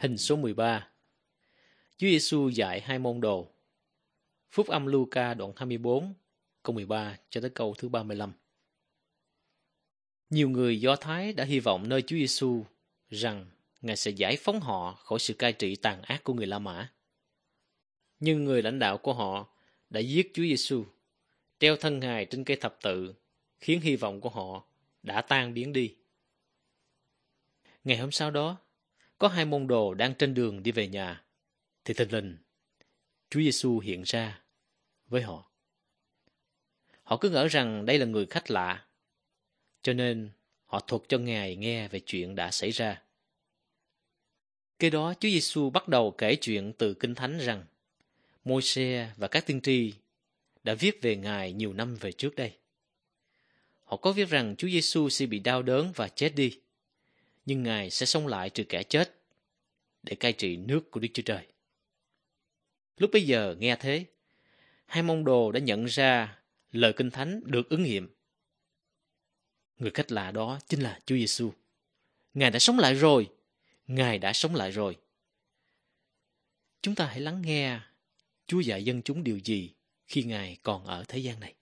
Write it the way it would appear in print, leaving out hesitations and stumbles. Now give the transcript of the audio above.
Hình số 13. Chúa Giêsu dạy hai môn đồ. Phúc âm Luca đoạn 24, câu 13 cho tới câu thứ 35. Nhiều người Do Thái đã hy vọng nơi Chúa Giêsu rằng Ngài sẽ giải phóng họ khỏi sự cai trị tàn ác của người La Mã. Nhưng người lãnh đạo của họ đã giết Chúa Giêsu, treo thân Ngài trên cây thập tự, khiến hy vọng của họ đã tan biến đi. Ngày hôm sau đó, có hai môn đồ đang trên đường đi về nhà, thì thình lình Chúa Giêsu hiện ra với họ. Họ cứ ngỡ rằng đây là người khách lạ, cho nên họ thuật cho Ngài nghe về chuyện đã xảy ra. Kế đó Chúa Giêsu bắt đầu kể chuyện từ Kinh Thánh rằng Môi-se và các tiên tri đã viết về Ngài nhiều năm về trước đây. Họ có viết rằng Chúa Giêsu sẽ bị đau đớn và chết đi, nhưng Ngài sẽ sống lại từ kẻ chết để cai trị nước của Đức Chúa Trời. Lúc bấy giờ nghe thế, hai môn đồ đã nhận ra lời Kinh Thánh được ứng nghiệm. Người khách lạ đó chính là Chúa Giêsu. Ngài đã sống lại rồi. Ngài đã sống lại rồi. Chúng ta hãy lắng nghe Chúa dạy dân chúng điều gì khi Ngài còn ở thế gian này.